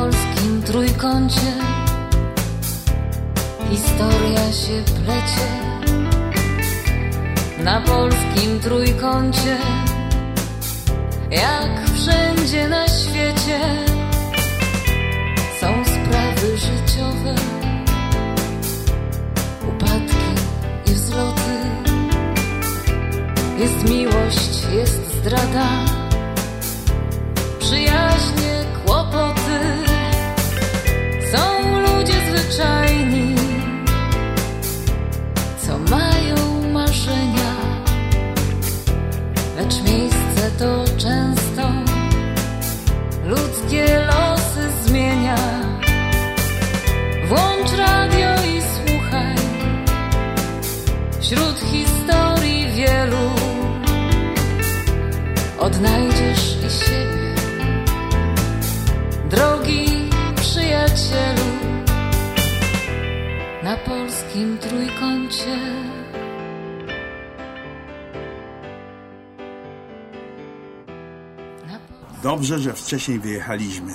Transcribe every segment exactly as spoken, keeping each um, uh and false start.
polskim trójkącie historia się plecie. Na polskim trójkącie, jak wszędzie na świecie, są sprawy życiowe, upadki i wzloty. Jest miłość, jest zdrada, przyjaźnie, kłopoty. Są ludzie zwyczajni, co mają marzenia, lecz miejsce to często ludzkie losy zmienia. Włącz radio i słuchaj, wśród historii wielu odnajdziesz i siebie, drogi przyjacielu. Na polskim trójkącie. Dobrze, że wcześniej wyjechaliśmy.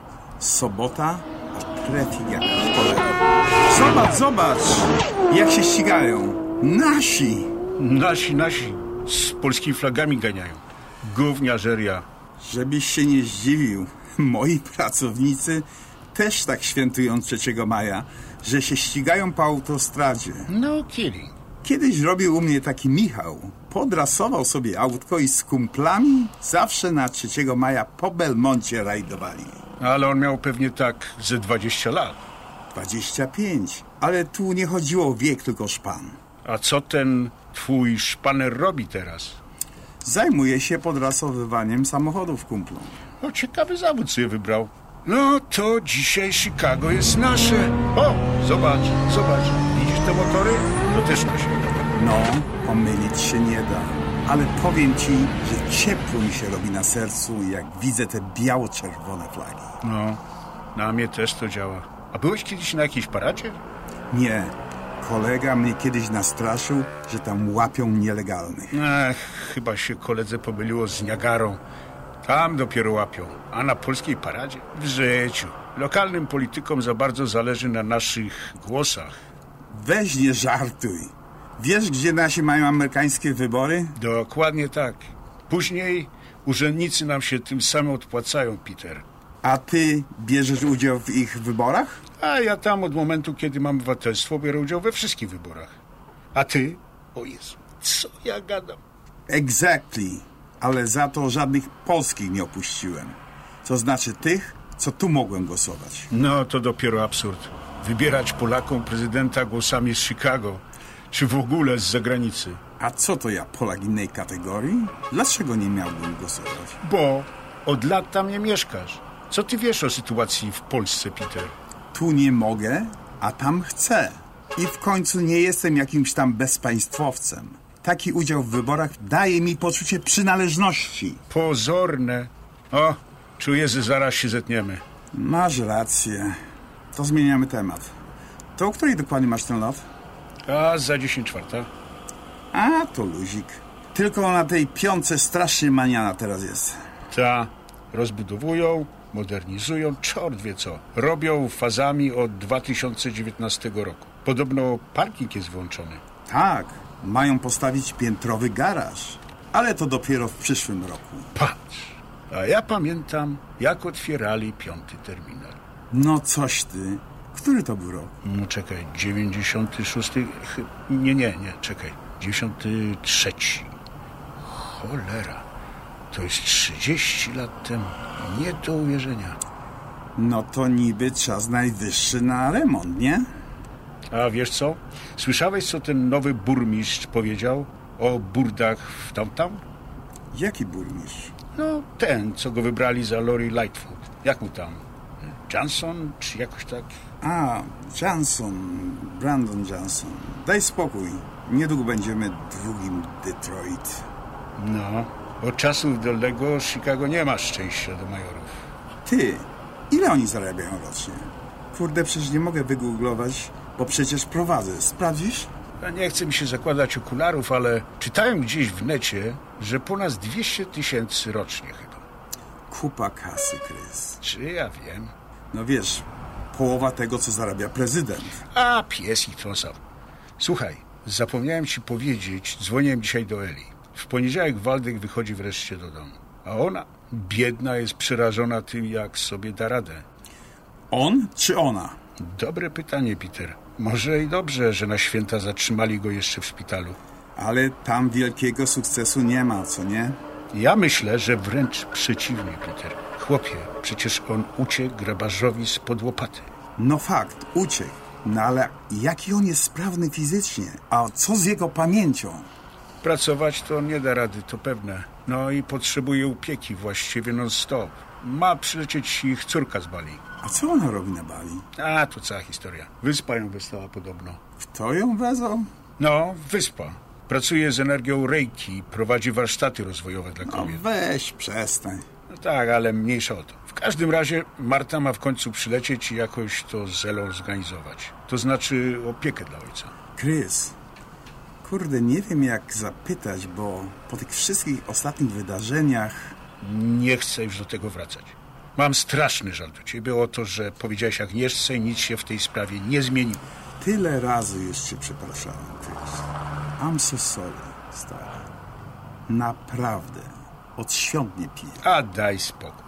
Sobota, a trafik jak w cholerę. Zobacz, zobacz, jak się ścigają. Nasi. Nasi, nasi. Z polskimi flagami ganiają. Gówniarzeria. Żebyś się nie zdziwił. Moi pracownicy też tak świętują trzeciego maja, że się ścigają po autostradzie. No, kiedy? Kiedyś robił u mnie taki Michał. Podrasował sobie autko i z kumplami zawsze na trzeciego maja po Belmoncie rajdowali. Ale on miał pewnie tak ze dwadzieścia lat. dwadzieścia pięć. Ale tu nie chodziło o wiek, tylko szpan. A co ten twój szpaner robi teraz? Zajmuje się podrasowywaniem samochodów kumplom. O, ciekawy zawód sobie wybrał. No to dzisiaj Chicago jest nasze. O, zobacz, zobacz. Widzisz te motory? To też nasze. No, pomylić się nie da. Ale powiem ci, że ciepło mi się robi na sercu, jak widzę te biało-czerwone flagi. No, na mnie też to działa. A byłeś kiedyś na jakiejś paradzie? Nie. Kolega mnie kiedyś nastraszył, że tam łapią nielegalnych. Ech, chyba się koledze pomyliło z Niagarą. Tam dopiero łapią. A na polskiej paradzie? W życiu. Lokalnym politykom za bardzo zależy na naszych głosach. Weź nie żartuj. Wiesz, gdzie nasi mają amerykańskie wybory? Dokładnie tak. Później urzędnicy nam się tym samym odpłacają, Peter. A ty bierzesz udział w ich wyborach? A ja tam od momentu, kiedy mam obywatelstwo, biorę udział we wszystkich wyborach. A ty? O Jezu, co ja gadam? Exactly. Ale za to żadnych polskich nie opuściłem. Co znaczy tych, co tu mogłem głosować. No, to dopiero absurd. Wybierać Polakom prezydenta głosami z Chicago, czy w ogóle z zagranicy. A co to ja, Polak innej kategorii? Dlaczego nie miałbym głosować? Bo od lat tam nie mieszkasz. Co ty wiesz o sytuacji w Polsce, Peter? Tu nie mogę, a tam chcę. I w końcu nie jestem jakimś tam bezpaństwowcem. Taki udział w wyborach daje mi poczucie przynależności. Pozorne. O, czuję, że zaraz się zetniemy. Masz rację. To zmieniamy temat. To o której dokładnie masz ten lot? A za dziesięć czwarta. A, to luzik. Tylko na tej piątce strasznie maniana teraz jest. Ta, rozbudowują, modernizują, czort wie co. Robią fazami od dwa tysiące dziewiętnastego roku. Podobno parking jest włączony. Tak, mają postawić piętrowy garaż. Ale to dopiero w przyszłym roku. Patrz, a ja pamiętam, jak otwierali piąty terminal. No coś ty. Który to był rok? No czekaj, dziewięćdziesiąty szósty... Nie, nie, nie, czekaj. dziewięćdziesiąty trzeci. Cholera. To jest trzydzieści lat temu. Nie do uwierzenia. No to niby czas najwyższy na remont, nie? A wiesz co? Słyszałeś, co ten nowy burmistrz powiedział o burdach w tamtam? Jaki burmistrz? No, ten, co go wybrali za Lori Lightfoot. Jak mu tam? Johnson, czy jakoś tak? A, Johnson, Brandon Johnson. Daj spokój. Niedługo będziemy drugim Detroit. No, od czasów dolnego Chicago nie ma szczęścia do majorów. Ty, ile oni zarabiają rocznie? Kurde, przecież nie mogę wygooglować, bo przecież prowadzę. Sprawdzisz? Ja nie chcę mi się zakładać okularów, ale czytałem gdzieś w necie, że ponad dwieście tysięcy rocznie chyba. Kupa kasy, Krys. Czy ja wiem? No wiesz, połowa tego, co zarabia prezydent. A, pies ich trąsał. Słuchaj, zapomniałem ci powiedzieć, dzwoniłem dzisiaj do Eli. W poniedziałek Waldek wychodzi wreszcie do domu. A ona, biedna, jest przerażona tym, jak sobie da radę. On czy ona? Dobre pytanie, Peter. Może i dobrze, że na święta zatrzymali go jeszcze w szpitalu. Ale tam wielkiego sukcesu nie ma, co nie? Ja myślę, że wręcz przeciwnie, Peter. Chłopie, przecież on uciekł grabarzowi spod łopaty. No fakt, uciekł. No ale jaki on jest sprawny fizycznie? A co z jego pamięcią? Pracować to nie da rady, to pewne. No i potrzebuje opieki właściwie non-stop. Ma przylecieć ich córka z Bali. A co ona robi na Bali? A, to cała historia. Wyspa ją wystała podobno. Kto ją wezwał? No, wyspa. Pracuje z energią Reiki, prowadzi warsztaty rozwojowe dla No kobiet. weź, przestań. No tak, ale mniejsza o to. W każdym razie Marta ma w końcu przylecieć i jakoś to z Elą zorganizować. To znaczy opiekę dla ojca. Chris, kurde, nie wiem jak zapytać, bo po tych wszystkich ostatnich wydarzeniach... Nie chcę już do tego wracać. Mam straszny żal do ciebie o to, że powiedziałeś Agnieszce i nic się w tej sprawie nie zmieniło. Tyle razy już cię przepraszałem, Chris. I'm so sorry, stary. Naprawdę. Od świąt nie piję. A daj spokój.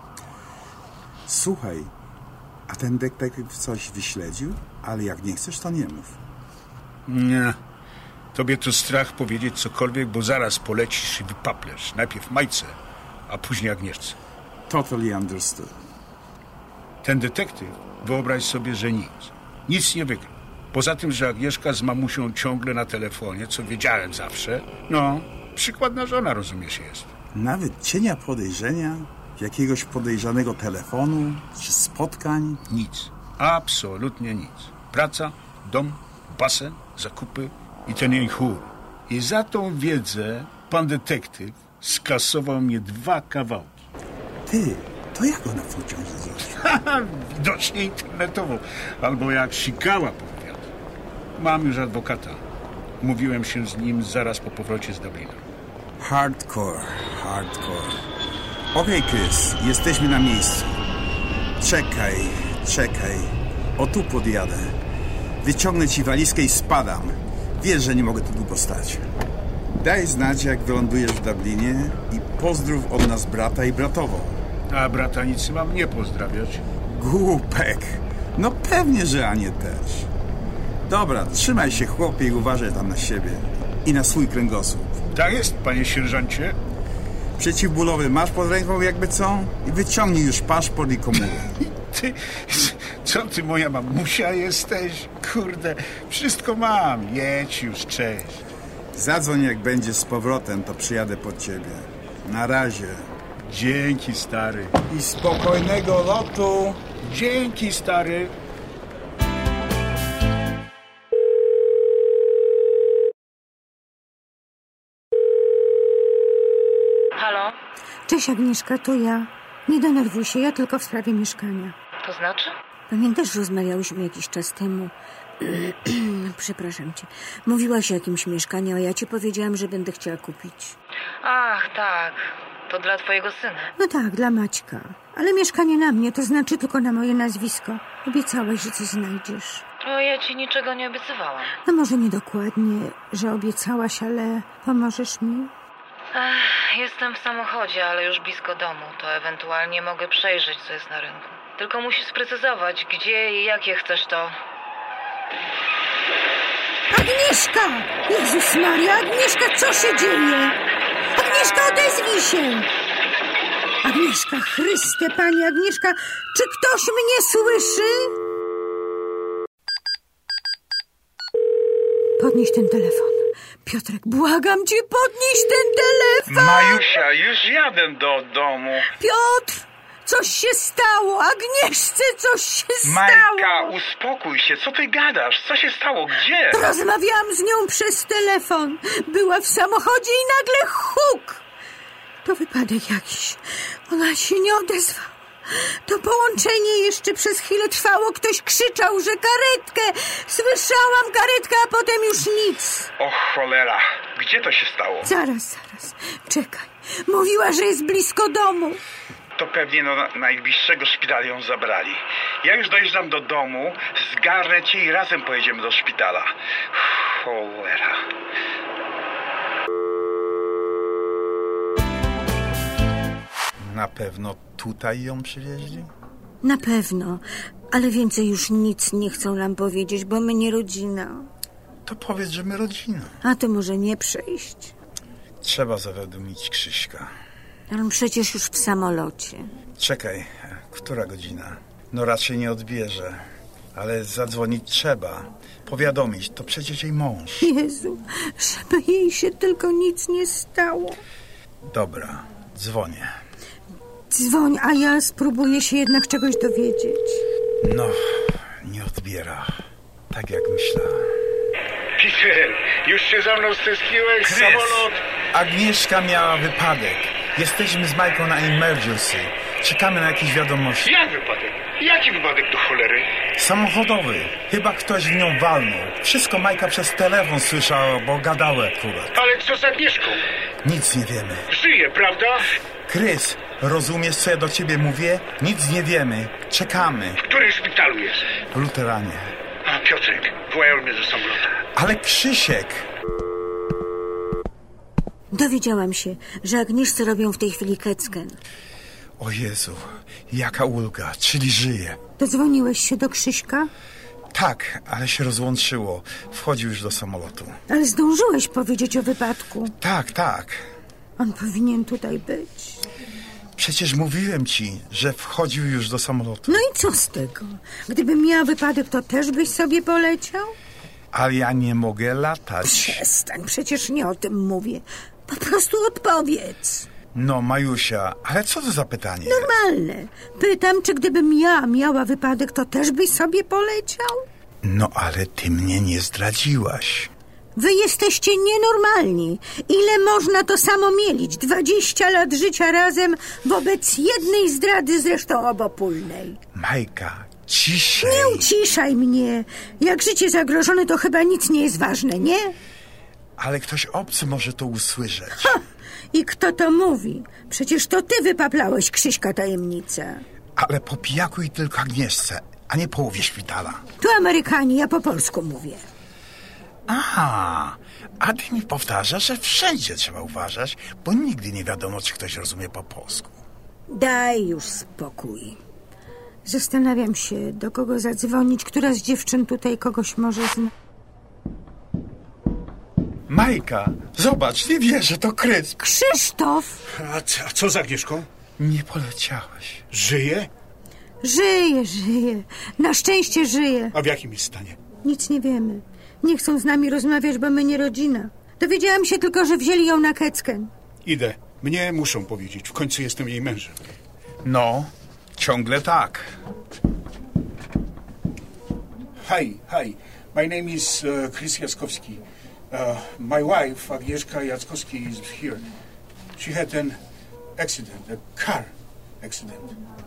Słuchaj, a ten detektyw coś wyśledził? Ale jak nie chcesz, to nie mów. Nie. Tobie to strach powiedzieć cokolwiek, bo zaraz polecisz i wypaplesz. Najpierw Majce, a później Agnieszce. Totally understood. Ten detektyw, wyobraź sobie, że nic. Nic nie wygrał. Poza tym, że Agnieszka z mamusią ciągle na telefonie, co wiedziałem zawsze. No, przykładna żona, rozumiesz, jest. Nawet cienia podejrzenia, jakiegoś podejrzanego telefonu czy spotkań? Nic. Absolutnie nic. Praca, dom, basen, zakupy i ten jej chór. I za tą wiedzę pan detektyw skasował mnie dwa kawałki. Ty, to jak ona w ciąży została? Haha, widocznie internetowo. Albo jak sikała, powiada. Mam już adwokata. Mówiłem się z nim zaraz po powrocie z Dublina. Hardcore, hardcore. Okej, okay, Chris, jesteśmy na miejscu. Czekaj, czekaj. O, tu podjadę. Wyciągnę ci walizkę i spadam. Wiesz, że nie mogę tu długo stać. Daj znać, jak wylądujesz w Dublinie i pozdrów od nas brata i bratową. A brata nic mam nie pozdrawiać. Głupek. No pewnie, że Anię też. Dobra, trzymaj się, chłopie, i uważaj tam na siebie. I na swój kręgosłup. Tak jest, panie sierżancie. Przeciwbólowy masz pod ręką jakby co? I wyciągnij już paszport i komórę. Ty, co ty, moja mamusia jesteś? Kurde, wszystko mam. Jedź już, cześć. Zadzwoń, jak będzie z powrotem, to przyjadę po ciebie. Na razie. Dzięki, stary. I spokojnego lotu. Dzięki, stary. Halo? Cześć Agnieszka, to ja. Nie denerwuj się, ja tylko w sprawie mieszkania. To znaczy? Pamiętasz, rozmawiałyśmy jakiś czas temu? Przepraszam cię. Mówiłaś o jakimś mieszkaniu, a ja ci powiedziałam, że będę chciała kupić. Ach, tak. To dla twojego syna. No tak, dla Maćka. Ale mieszkanie na mnie, to znaczy tylko na moje nazwisko. Obiecałaś, że coś znajdziesz. O, ja ci niczego nie obiecywałam. No może nie dokładnie, że obiecałaś, ale pomożesz mi? Ech, jestem w samochodzie, ale już blisko domu. To ewentualnie mogę przejrzeć, co jest na rynku. Tylko musisz sprecyzować, gdzie i jakie chcesz to... Agnieszka! Jezus Maria, Agnieszka, co się dzieje? Agnieszka, odezwij się! Agnieszka, Chryste, Pani Agnieszka, czy ktoś mnie słyszy? Podnieś ten telefon. Piotrek, błagam cię, podnieś ten telefon! Majusia, już jadę do domu. Piotr! Coś się stało! Agnieszce coś się Majka, stało! uspokój się, co ty gadasz? Co się stało? Gdzie? Rozmawiałam z nią przez telefon. Była w samochodzie i nagle huk! To wypadek jakiś. Ona się nie odezwała. To połączenie jeszcze przez chwilę trwało. Ktoś krzyczał, że karetkę. Słyszałam karetkę, a potem już nic. O cholera, gdzie to się stało? Zaraz, zaraz. Czekaj. Mówiła, że jest blisko domu. To pewnie do na- najbliższego szpitala ją zabrali. Ja już dojeżdżam do domu, zgarnę cię i razem pojedziemy do szpitala. Cholera. Na pewno tutaj ją przywieźli? Na pewno, ale więcej już nic nie chcą nam powiedzieć, bo my nie rodzina. To powiedz, że my rodzina. A to może nie przejść. Trzeba zawiadomić Krzyśka. Ale on przecież już w samolocie. Czekaj, która godzina? No raczej nie odbierze, ale zadzwonić trzeba. Powiadomić, to przecież jej mąż. Jezu, żeby jej się tylko nic nie stało. Dobra, dzwonię. Dzwoń, a ja spróbuję się jednak czegoś dowiedzieć. No, nie odbiera. Tak jak myślałem. Peter, już się za mną stęskiłeś, Chris, samolot. Agnieszka miała wypadek. Jesteśmy z Majką na emergency. Czekamy na jakieś wiadomości. Jak wypadek? Jaki wypadek do cholery? Samochodowy. Chyba ktoś w nią walnął. Wszystko Majka przez telefon słyszała, bo gadały akurat. Ale co z Agnieszką? Nic nie wiemy. Żyje, prawda? Chris, rozumiesz, co ja do ciebie mówię? Nic nie wiemy. Czekamy. W którym szpitalu jest? W Luteranie. A, Piotrek, wołają mnie do samolotu. Ale Krzysiek... Dowiedziałam się, że Agnieszce robią w tej chwili C A T scan. O Jezu, jaka ulga, czyli żyje. Dodzwoniłeś się do Krzyśka? Tak, ale się rozłączyło. Wchodził już do samolotu. Ale zdążyłeś powiedzieć o wypadku. Tak, tak. On powinien tutaj być. Przecież mówiłem ci, że wchodził już do samolotu. No i co z tego? Gdybym miała wypadek, to też byś sobie poleciał? Ale ja nie mogę latać. Przestań, przecież nie o tym mówię. Po prostu odpowiedz. No, Majusia, ale co to za pytanie? Normalne. Pytam, czy gdybym ja miała wypadek, to też byś sobie poleciał? No, ale ty mnie nie zdradziłaś. Wy jesteście nienormalni. Ile można to samo mielić? Dwadzieścia lat życia razem wobec jednej zdrady, zresztą obopólnej. Majka, ciszej. Nie uciszaj mnie. Jak życie zagrożone, to chyba nic nie jest ważne, nie? Ale ktoś obcy może to usłyszeć. Ha! I kto to mówi? Przecież to ty wypaplałeś Krzyśka tajemnicę. Ale po pijaku i tylko Agnieszce, a nie połowie szpitala. Tu Amerykanie, ja po polsku mówię. Aha, a ty mi powtarzasz, że wszędzie trzeba uważać, bo nigdy nie wiadomo, czy ktoś rozumie po polsku. Daj już spokój. Zastanawiam się, do kogo zadzwonić. Która z dziewczyn tutaj kogoś może zna... Majka, zobacz, nie wierzę, to Krys. Krzysztof! A, c- a co z Agnieszką? Nie poleciałeś. Żyje? Żyje, żyje. Na szczęście żyje. A w jakim jest stanie? Nic nie wiemy. Nie chcą z nami rozmawiać, bo my nie rodzina. Dowiedziałam się tylko, że wzięli ją na C A T scan. Idę. Mnie muszą powiedzieć. W końcu jestem jej mężem. No, ciągle tak. Hi, hi. My name is uh, Chris Jackowski. Uh, my wife, Agnieszka Jackowski, is here. She had an accident, a car accident.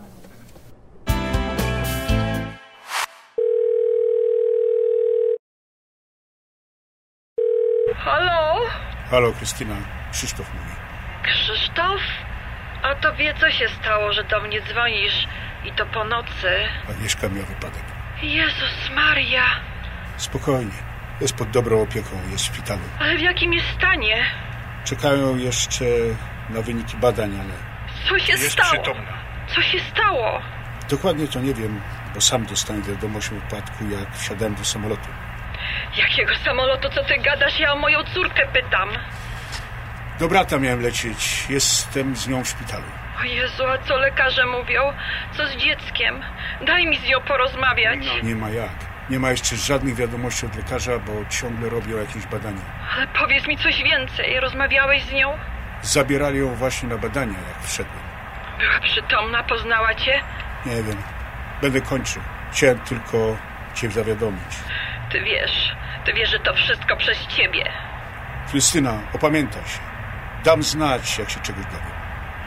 Halo? Halo, Krystyna. Krzysztof mówi. Krzysztof? A tobie co się stało, że do mnie dzwonisz i to po nocy? Agnieszka miała wypadek. Jezus Maria! Spokojnie. Jest pod dobrą opieką, jest w szpitalu. Ale w jakim jest stanie? Czekają jeszcze na wyniki badań, ale Co się jest stało? przytomna. Co się stało? Dokładnie to nie wiem, bo sam dostałem wiadomość o wypadku, jak wsiadałem do samolotu. Jakiego samolotu, co ty gadasz? Ja o moją córkę pytam. Do brata miałem lecieć. Jestem z nią w szpitalu. O Jezu, a co lekarze mówią? Co z dzieckiem? Daj mi z nią porozmawiać. Nie ma jak. Nie ma jeszcze żadnych wiadomości od lekarza, bo ciągle robią jakieś badania. Ale powiedz mi coś więcej. Rozmawiałeś z nią? Zabierali ją właśnie na badania, jak wszedłem. Była przytomna, poznała cię? Nie wiem. Będę kończył. Chciałem tylko cię zawiadomić. Ty wiesz, ty wiesz, że to wszystko przez ciebie. Krystyna, opamiętaj się. Dam znać, jak się czegoś dowiem.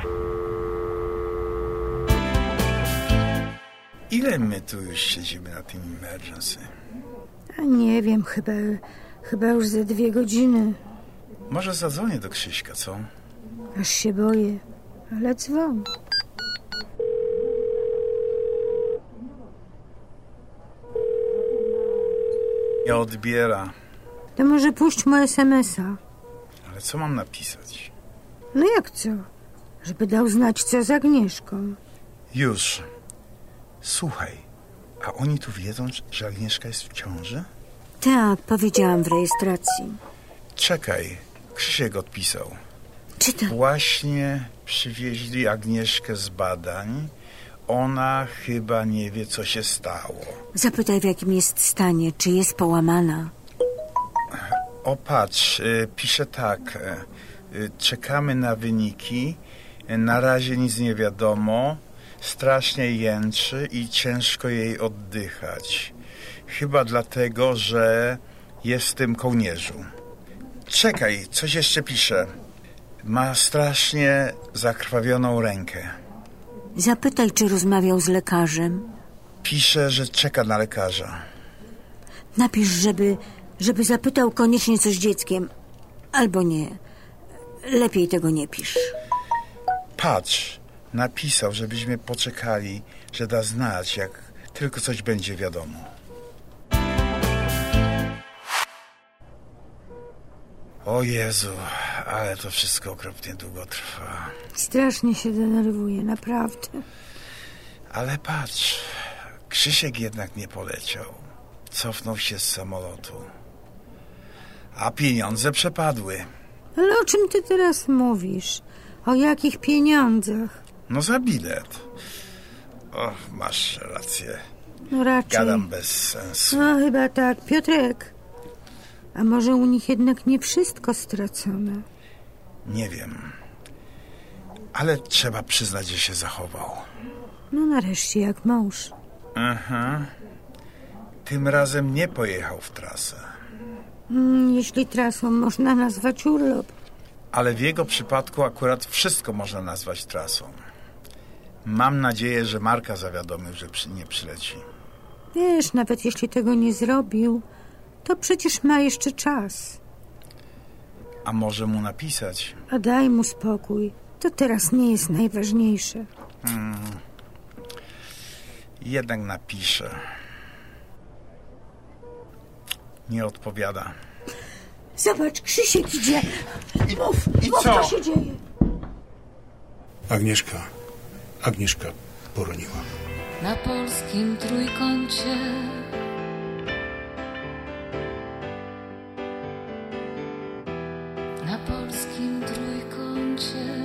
Ile my tu już siedzimy na tym emergency? A nie wiem, chyba, chyba już ze dwie godziny. Może zadzwonię do Krzyśka, co? Aż się boję, ale dzwoń. Nie odbiera. To może puść mu es em es a. Ale co mam napisać? No jak co? Żeby dał znać, co z Agnieszką. Już. Słuchaj, a oni tu wiedzą, że Agnieszka jest w ciąży? Tak, powiedziałam w rejestracji. Czekaj, Krzysiek odpisał. Czytaj. Właśnie przywieźli Agnieszkę z badań. Ona chyba nie wie, co się stało. Zapytaj, w jakim jest stanie, czy jest połamana. O, patrz, y, pisze tak. Y, czekamy na wyniki. Y, na razie nic nie wiadomo. Strasznie jęczy i ciężko jej oddychać. Chyba dlatego, że jest w tym kołnierzu. Czekaj, coś jeszcze pisze. Ma strasznie zakrwawioną rękę. Zapytaj, czy rozmawiał z lekarzem. Pisze, że czeka na lekarza. Napisz, żeby, żeby zapytał koniecznie coś z dzieckiem. Albo nie. Lepiej tego nie pisz. Patrz, napisał, żebyśmy poczekali, że da znać, jak tylko coś będzie wiadomo. O Jezu, ale to wszystko okropnie długo trwa. Strasznie się denerwuję, naprawdę. Ale patrz, Krzysiek jednak nie poleciał. Cofnął się z samolotu. A pieniądze przepadły. Ale o czym ty teraz mówisz? O jakich pieniądzach? No za bilet. O, masz rację. No raczej. Gadam bez sensu. No chyba tak. Piotrek, a może u nich jednak nie wszystko stracone? Nie wiem. Ale trzeba przyznać, że się zachował. No nareszcie jak mąż. Aha. Tym razem nie pojechał w trasę. Mm, jeśli trasą można nazwać urlop. Ale w jego przypadku akurat wszystko można nazwać trasą. Mam nadzieję, że Marka zawiadomił, że przy, nie przyleci. Wiesz, nawet jeśli tego nie zrobił, to przecież ma jeszcze czas. A może mu napisać? A daj mu spokój. To teraz nie jest najważniejsze. Hmm. Jednak napiszę. Nie odpowiada. Zobacz, Krzysiek idzie. Mów, i mów, co? co się dzieje. Agnieszka, Agnieszka poroniła. Na polskim trójkącie. Na polskim trójkącie.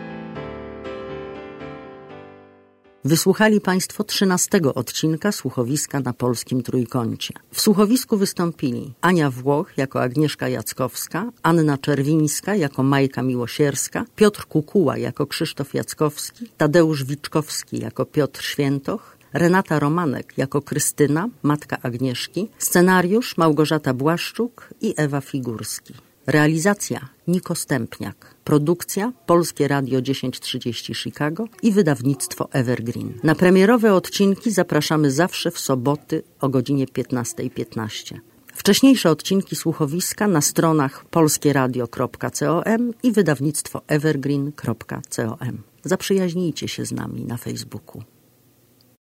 Wysłuchali Państwo trzynastego odcinka Słuchowiska na polskim trójkącie. W słuchowisku wystąpili Ania Włoch jako Agnieszka Jackowska, Anna Czerwińska jako Majka Miłosierska, Piotr Kukuła jako Krzysztof Jackowski, Tadeusz Wiczkowski jako Piotr Świętoch, Renata Romanek jako Krystyna, matka Agnieszki, scenariusz Małgorzata Błaszczuk i Ewa Figurski. Realizacja Niko Stępniak. Produkcja Polskie Radio tysiąc trzydzieści Chicago i wydawnictwo Evergreen. Na premierowe odcinki zapraszamy zawsze w soboty o godzinie piętnasta piętnaście. Wcześniejsze odcinki słuchowiska na stronach polskieradio kropka com i wydawnictwo evergreen kropka com. Zaprzyjaźnijcie się z nami na Facebooku.